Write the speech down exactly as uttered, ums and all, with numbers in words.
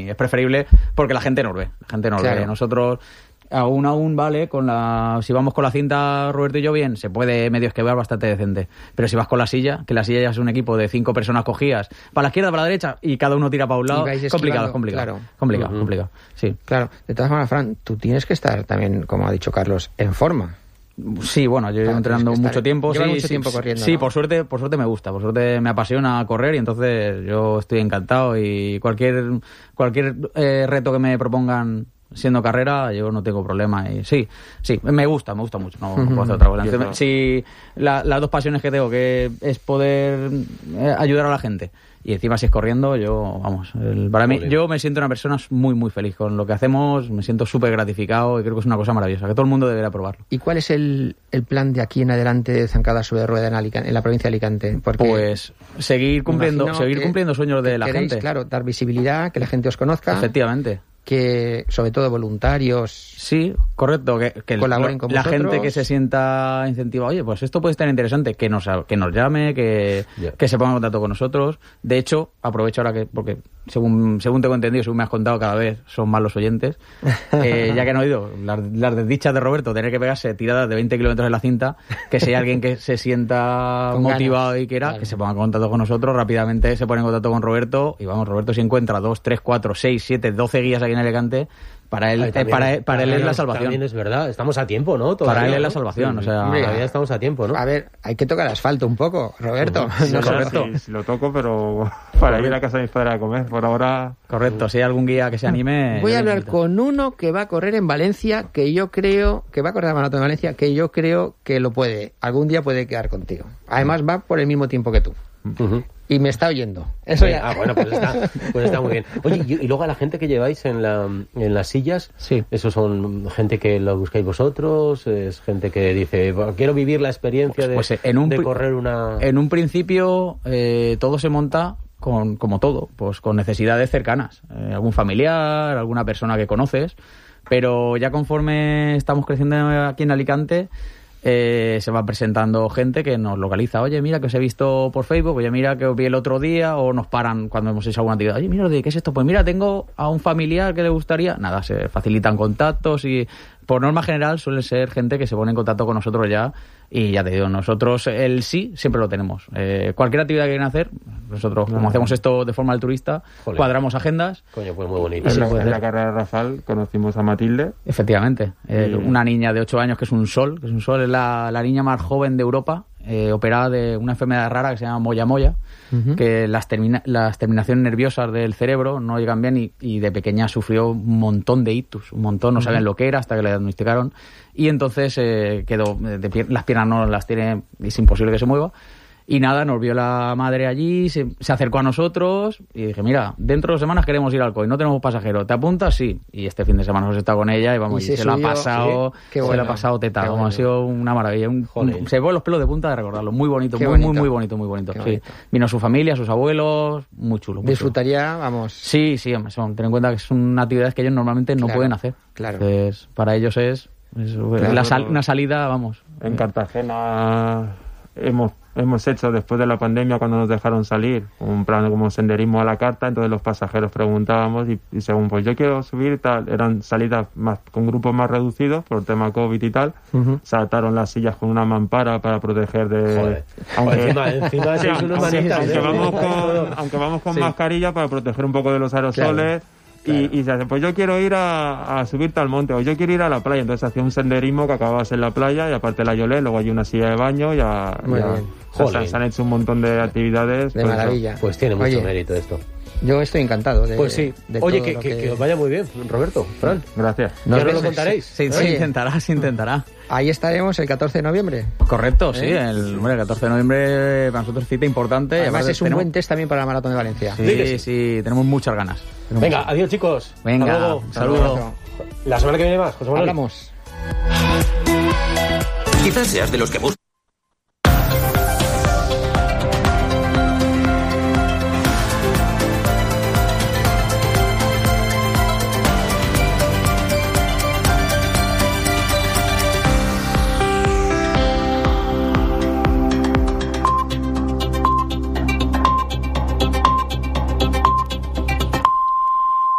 mí. Es preferible porque la gente nos ve. La gente nos Claro. ve. Nosotros... Aún, aún, vale, con la si vamos con la cinta Roberto y yo bien, se puede medio esquivar bastante decente. Pero si vas con la silla, que la silla ya es un equipo de cinco personas cogidas, para la izquierda, para la derecha, y cada uno tira para un lado, complicado, complicado, claro. complicado, Uh-huh. complicado, sí. Claro, de todas maneras, Fran, tú tienes que estar también, como ha dicho Carlos, en forma. Sí, bueno, yo llevo Claro, entrenando tienes que mucho estar- tiempo. llevas Sí, mucho sí, tiempo corriendo, Sí, ¿no? por suerte, por suerte me gusta, por suerte me apasiona correr y entonces yo estoy encantado y cualquier cualquier eh, reto que me propongan siendo carrera, yo no tengo problema. Y sí, sí, me gusta, me gusta mucho, no, no puedo hacer otra cosa. Entonces, si la- las dos pasiones que tengo, que es poder eh, ayudar a la gente y encima si es corriendo, yo, vamos, el- para mí, Joder. yo me siento una persona muy, muy feliz con lo que hacemos, me siento súper gratificado y creo que es una cosa maravillosa, que todo el mundo debería probarlo. ¿Y cuál es el, el plan de aquí en adelante de Zancada sobre Rueda en, Alicante, en la provincia de Alicante? Porque Pues seguir cumpliendo, imagino seguir que- cumpliendo sueños de que la queréis, gente. claro, dar visibilidad, que la gente os conozca, Efectivamente. que sobre todo voluntarios. Sí, correcto, que, que Colaboren con la vosotros. gente que se sienta incentivada, oye, pues esto puede estar interesante, que nos, que nos llame, que, Yeah. que se ponga en contacto con nosotros. De hecho, aprovecho ahora que, porque según, según tengo entendido, según me has contado, cada vez son más los oyentes, eh, ya que han oído las, las desdichas de Roberto, tener que pegarse tiradas de veinte kilómetros en la cinta, que si hay alguien que se sienta Con motivado ganas. y quiera, Claro. que se ponga en contacto con nosotros, rápidamente se pone en contacto con Roberto, y vamos, Roberto si encuentra dos, tres, cuatro, seis, siete, doce guías aquí en Alicante, para él, Ay, eh, también- para, él- para él es la salvación. También es verdad, estamos a tiempo, ¿no? Todavía, Para él es la ¿no? salvación, o sea... Hombre, Todavía estamos a tiempo, ¿no? A ver, hay que tocar asfalto un poco, Roberto. Sí, ¿No, sí, Roberto? Sí, sí lo toco, pero para ir a casa de mis padres a comer. Por ahora, Correcto, si hay algún guía que se anime... Voy yo a le hablar invito. con uno que va a correr en Valencia, que yo creo, que va a correr la maratón de Valencia, que yo creo que lo puede. Algún día puede quedar contigo. Además va por el mismo tiempo que tú. Ujú. Y me está oyendo. Eso Sí, ya. Ah, bueno, pues está, pues está muy bien. Oye, y, y luego a la gente que lleváis en, la, en las sillas, Sí. ¿esos son gente que lo buscáis vosotros? ¿Es gente que dice, "Bueno, quiero vivir la experiencia de, Pues, eh, en un de pri- correr una...? En un principio eh, todo se monta con, como todo, pues con necesidades cercanas. Eh, algún familiar, alguna persona que conoces, pero ya conforme estamos creciendo aquí en Alicante... Eh, se va presentando gente que nos localiza. Oye, mira que os he visto por Facebook, oye, mira que os vi el otro día, o nos paran cuando hemos hecho alguna actividad. Oye, mira, ¿qué es esto? Pues mira, tengo a un familiar que le gustaría. Nada, se facilitan contactos y por norma general suele ser gente que se pone en contacto con nosotros ya y ya te digo, nosotros el sí siempre lo tenemos. Eh, cualquier actividad que quieran hacer, nosotros como hacemos esto de forma altruista, Joder. cuadramos agendas. Coño, pues muy bonito. Y en, sí, la, puede en ser. la carrera de Rafal conocimos a Matilde. Efectivamente, eh, Sí. una niña de ocho años que es un sol, que es un sol, es la, la niña más joven de Europa, eh, operada de una enfermedad rara que se llama moya moya, Ujú. que las, termina- las terminaciones nerviosas del cerebro no llegan bien y, y de pequeña sufrió un montón de ictus, un montón, no sabían lo que era hasta que le diagnosticaron y entonces eh, quedó, de pier- las piernas no las tiene, es imposible que se mueva. Y nada, nos vio la madre allí, se, se acercó a nosotros y dije, mira, dentro de dos semanas queremos ir al C O I, no tenemos pasajero, ¿te apuntas? Sí. Y este fin de semana hemos estado con ella y vamos, Y y se se, lo ha subió, pasado, sí. Qué se bueno, lo ha pasado teta, qué vamos, bueno. ha sido una maravilla, un, Joder. un- se pone los pelos de punta de recordarlo, muy bonito, Qué muy, muy, bonito. muy bonito, muy bonito, Qué sí. bonito. Vino su familia, sus abuelos, muy chulo. Muy chulo. Disfrutaría, vamos. Sí, sí, hombre, son, ten en cuenta que son actividades que ellos normalmente no Claro, pueden hacer. claro. Entonces, para ellos es, es la sal- una salida, vamos. En Cartagena hemos hemos hecho después de la pandemia, cuando nos dejaron salir, un plan como senderismo a la carta. Entonces los pasajeros preguntábamos y, y según pues yo quiero subir tal, eran salidas más con grupos más reducidos por el tema COVID y tal. Ujú. Se ataron las sillas con una mampara para proteger de Joder. aunque, Encima, encima Sí, sois unos aunque- manitas, aunque ¿eh? vamos con, aunque vamos con Sí. mascarilla para proteger un poco de los aerosoles. Claro. Y, y se hace, pues yo quiero ir a, a subirte al monte o yo quiero ir a la playa. Entonces hacía un senderismo que acababas en la playa y aparte la Yolé, luego hay una silla de baño y ya, Muy ya- bien. o sea, se, Jolín. se han hecho un montón de actividades. De pues eso. maravilla. Pues tiene mucho Oye, mérito esto. Yo estoy encantado de. Pues sí. de Oye, todo que, lo que, que os vaya muy bien, Roberto, Fran. Gracias. Nos ¿Ya nos lo vemos. contaréis? Sí, se Oye. intentará, se intentará. Ahí estaremos el catorce de noviembre. Correcto, sí, ¿Eh? el, hombre, el catorce de noviembre para nosotros cita importante. y Además aparte es un tenemos- buen test también para la maratón de Valencia. Sí, Di que sí, tenemos muchas ganas. Tenemos Venga, muchas- adiós chicos. Venga, Hasta luego. un saludo. La semana que viene más, José Manuel. Hablamos. Quizás seas de los que buscan.